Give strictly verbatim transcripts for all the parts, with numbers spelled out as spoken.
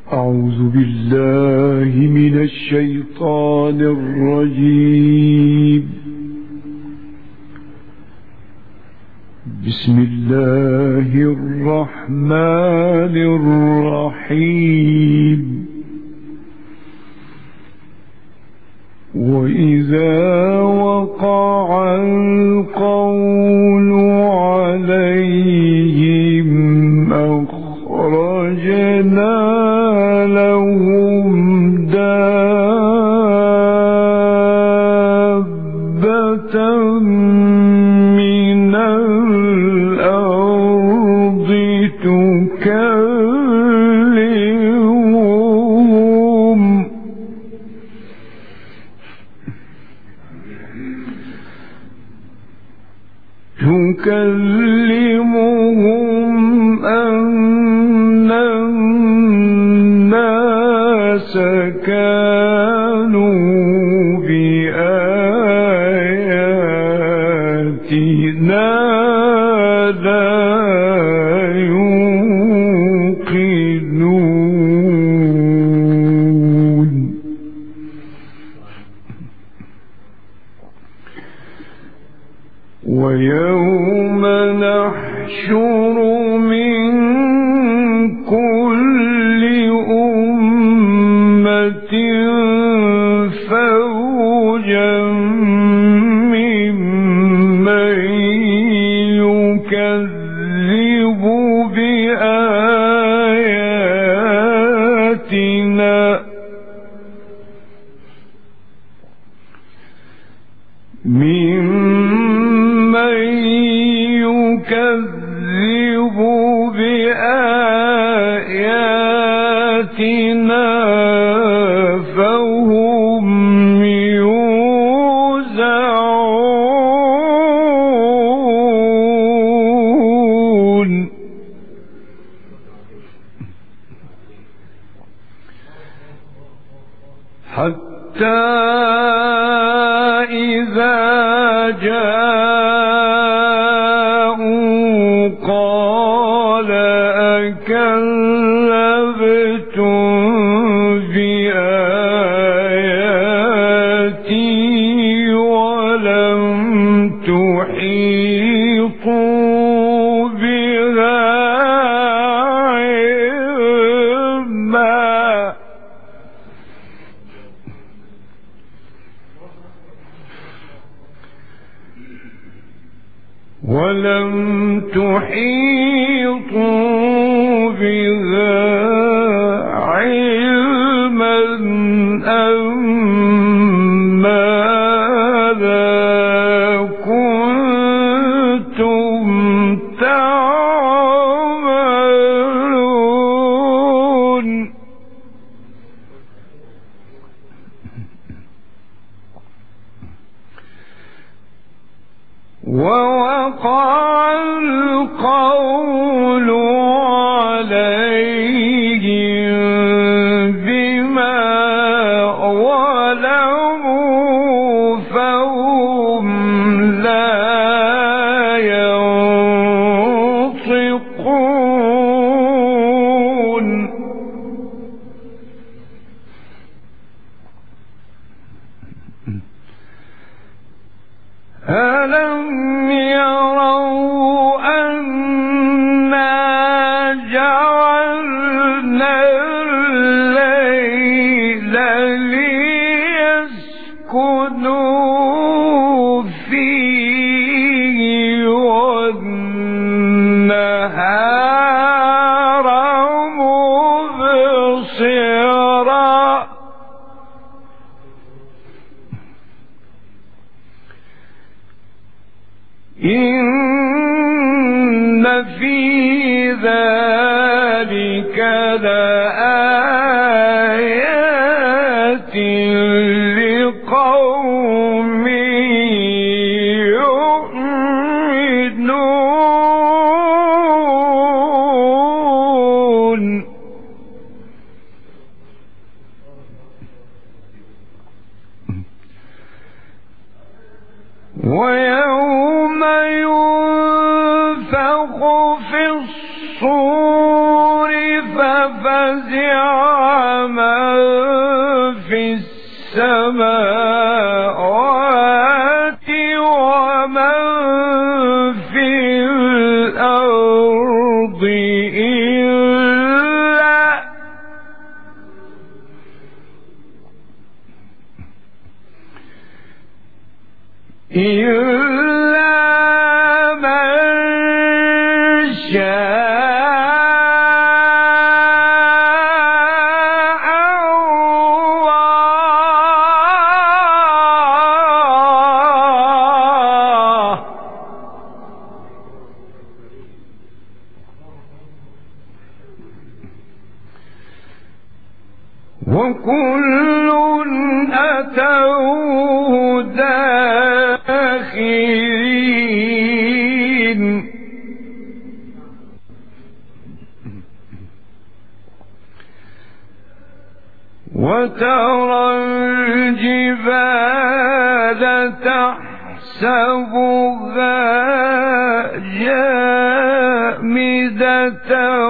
أعوذ بالله من الشيطان الرجيم. بسم الله الرحمن الرحيم. وإذا وقع القول عليهم أخرجنا لهم دابة من الأرض تكلمهم تكلمهم أن الناس كانوا بآياتنا لا يوقنون. ويوم نحشر من كل أمة فوجا ممن يكذب بآياتنا ممن يكذب بآياتنا فهم يوزعون. حتى إذا جاءوا قال أكذبتم بآياتي ولم تحيطوا بها علما ولم تحيطوا بها علما أم ماذا كنتم تعملون. ووقع القول عليهم بما ظلموا فهم لا ينطقون. ألم يروا أنا جعلنا الليل ليسكنوا فيه والنهار مبصرا إن في ذلك لآيات لقوم يؤمنون. ويوم ينفخ في الصور ففزع فزع من في السماوات ومن في الأرض إلا إلا من شاء الله وكل أتوه داخرين وترى الجبال تحسبها جامدة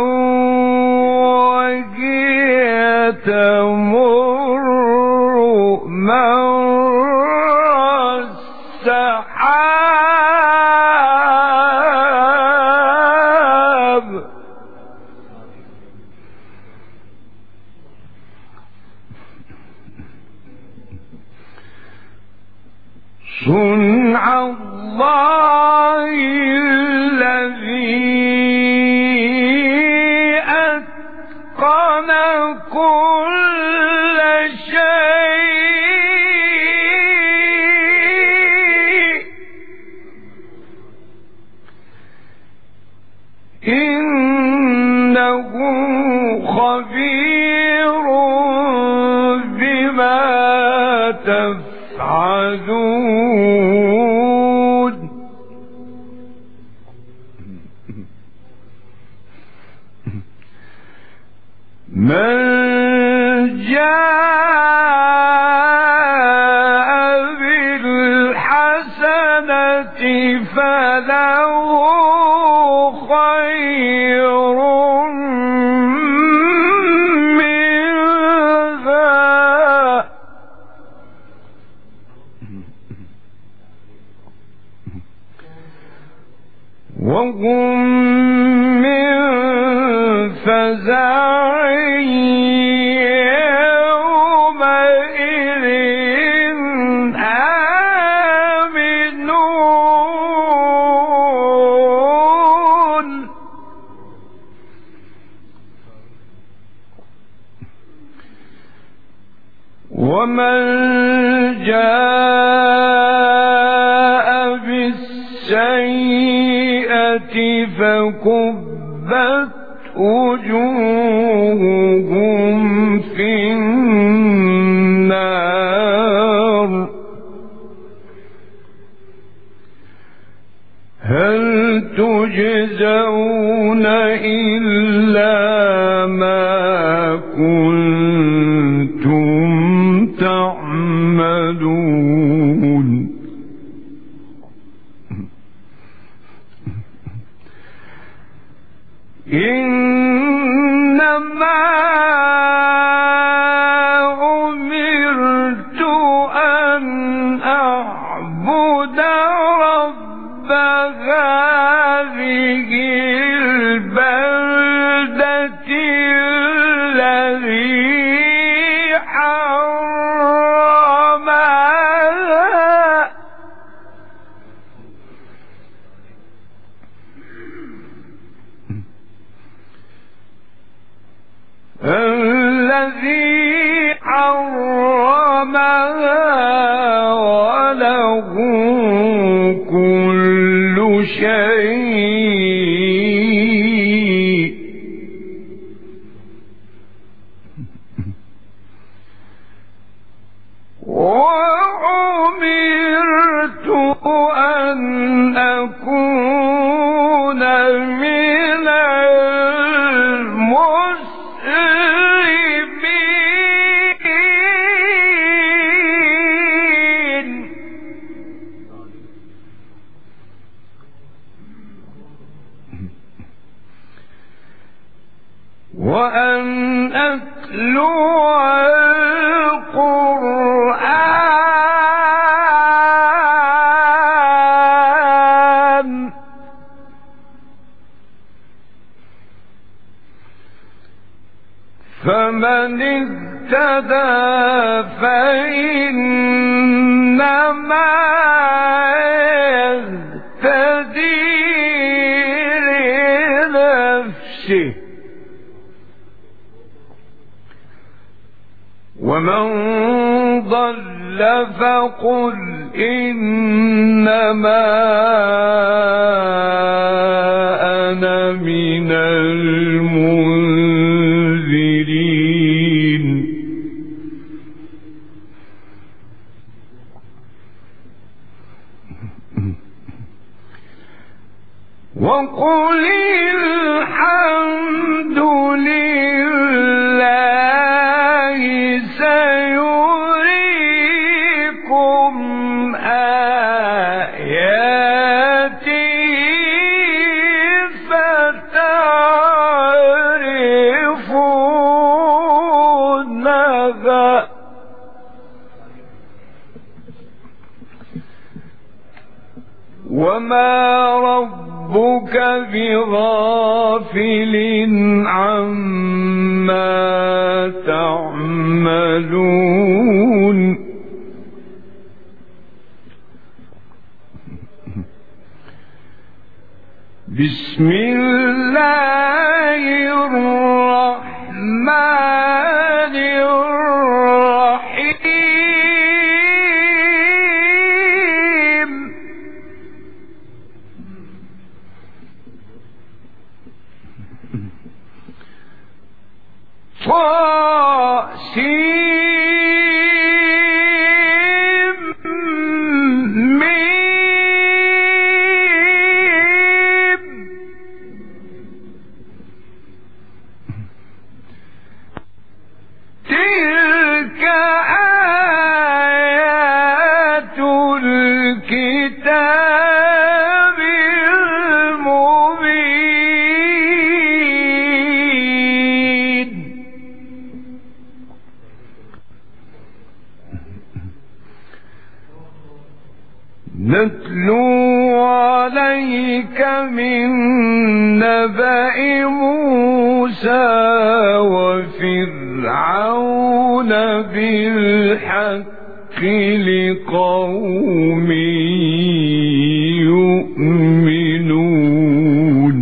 وهي تمر مر السحاب صنع الله الذي أتقن كل شيء إنه خبير بما تفعلون من جاء بالحسنة فله خير منها وهم من فزع يومئذ آمنون ومن جاء بالسيئة فكبت وجوههم في النار هل تجزون إلا ما كنتم تعملون إنما أمرت أن أعبد رب هذه البلدة الذي حرمها الذي حرمها وله كل شيء القرآن فمن اهتدى فإنما يهتدي لنفسه ومن ضل فقل إنما أنا من المنذرين وقل الحمد لله سيريكم آياته فتعرفونها وما ربك بغافل عما تعملون بسم الله الرحمن الرحيم طاسيم ميم تلك آيات الكتاب المبين نتلو عليك من نبأ موسى وفرعون بالحق لقوم يؤمنون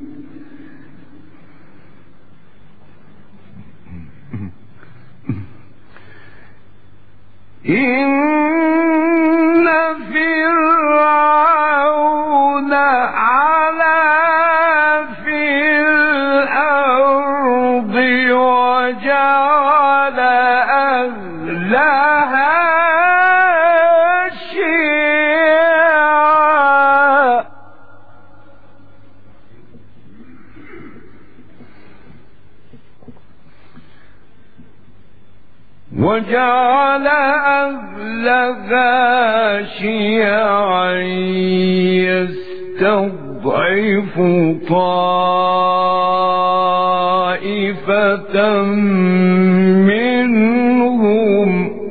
إن فرعون علا في الأرض وجعل أهلها شيعا وجعل أهلها شيعا يستضعف طائفة منهم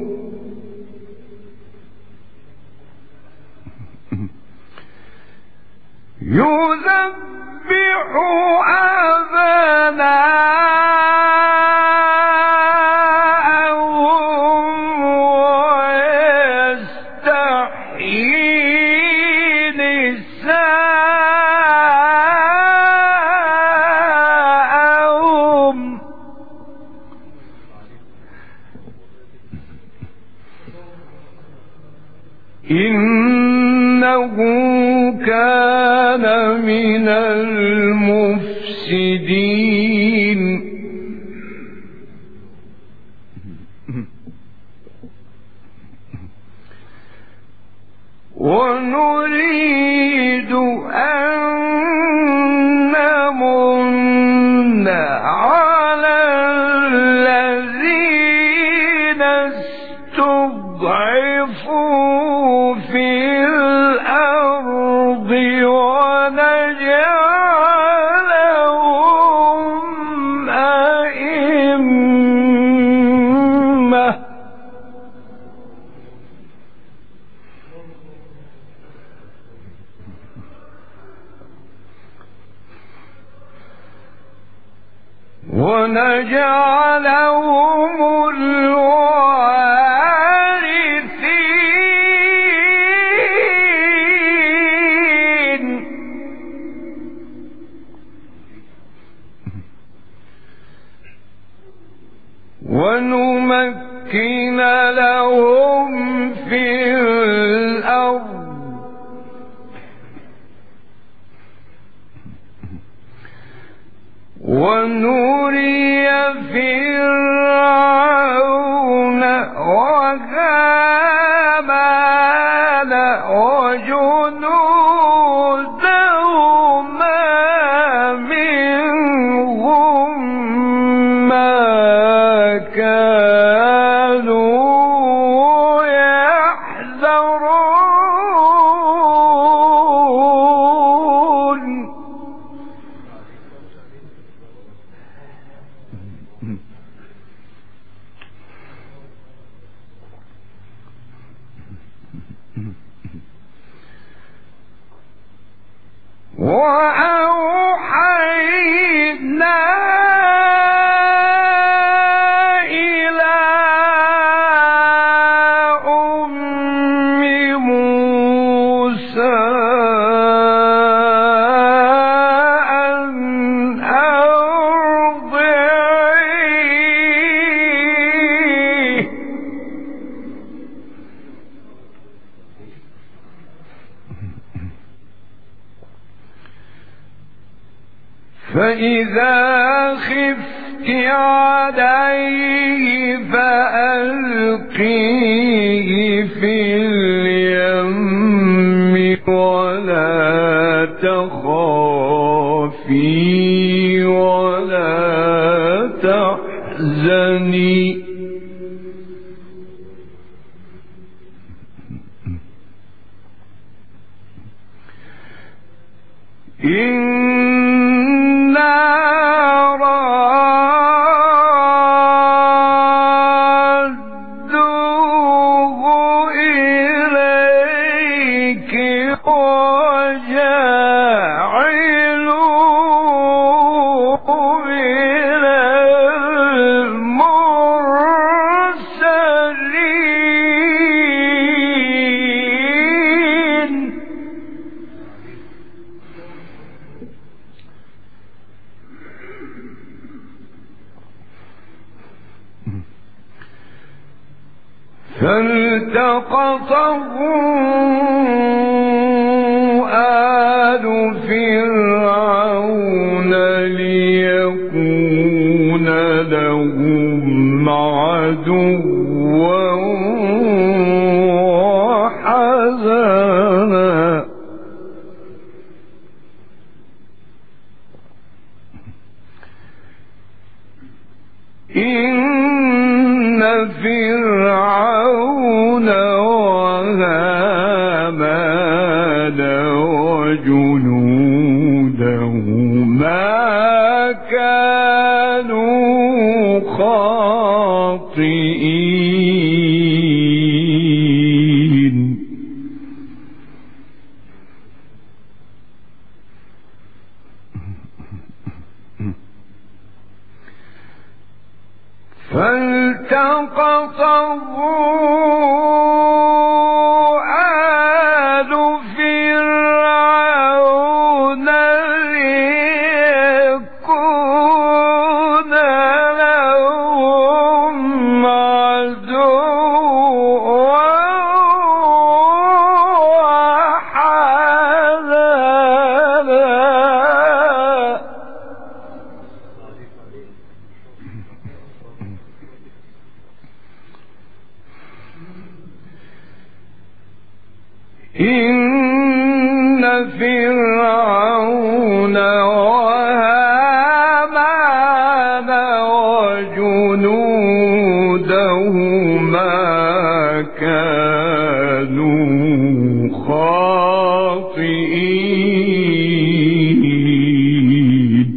يذبح أبناءهم ويستحيي نساءهم إنه كان من المفسدين ونريد أن نمن على الذين استضعفوا في الأرض ونجعلهم أئمة ونجعلهم الوارثين ونمكن لهم في الأرض ونري فرعون وهامان وجنودهما منهم ما كانوا يحذرون وأوحينا إلى أم موسى أن أرضعيه فإذا خفت عليه فألقيه في اليم ولا تخافي ولا تحزني إنا رادوه إليك وجاعلوه من المرسلين فالتقطه آل فرعون ليكون لهم عدوا وحزنا إن فرعون وهامان وجنودهما كانوا خاطئين فالتقطه آل فرعون ليكون لهم عدوا وحزنا إن فرعون وهامان وجنودهما كانوا خاطئين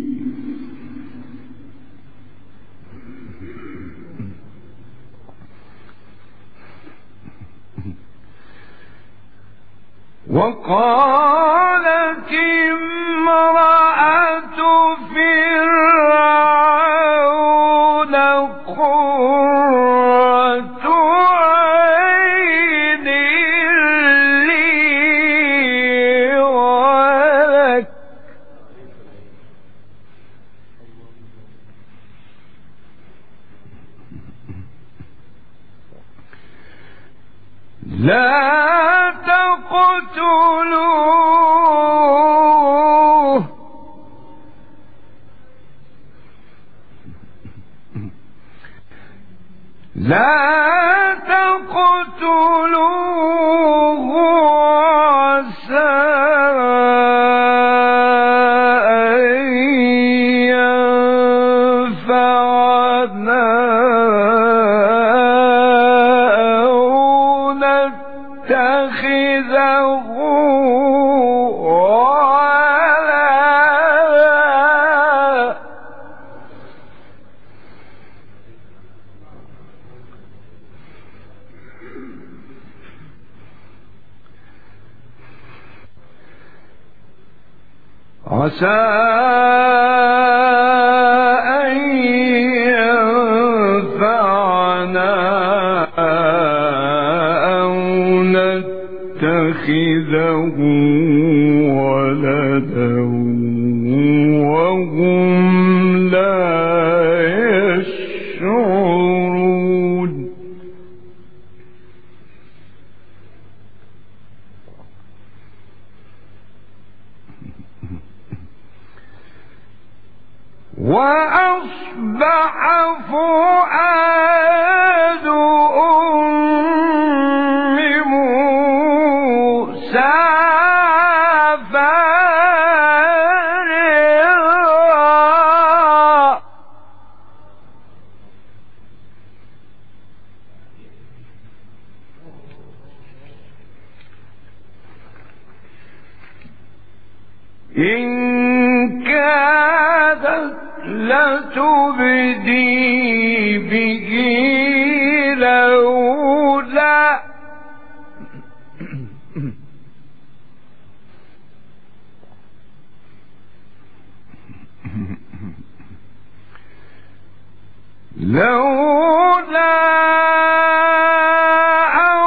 وقالت امرأة فرعون قرة عين لي ولك لا تقتلوه لا تقتلوه عسى أن ينفعنا أو نتخذه ولدا عسى أن ينفعنا أو نتخذه ولدا وهم لا يشعرون وأصبح فؤاد أم موسى فارغا إن كادت لتبدي به لولا لولا أن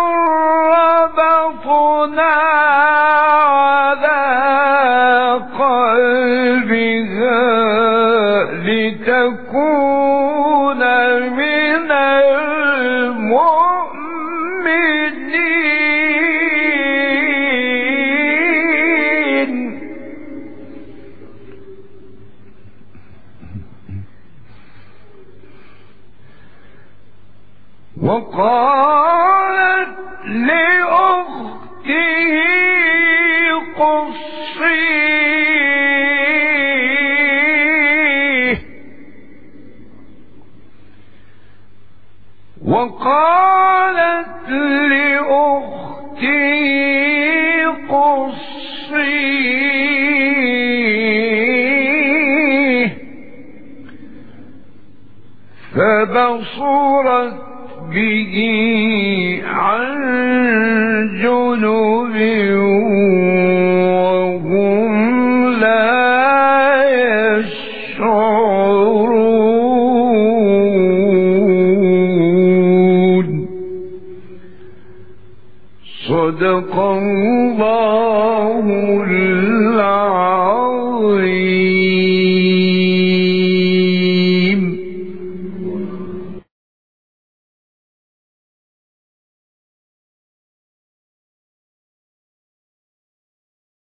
ربطنا على قلبها لتكون من المؤمنين وقالت لأخته قصيه وقالت لأخته قصيه فبصرت به عن جنب وهم لا يشعرون صدق الله العظيم.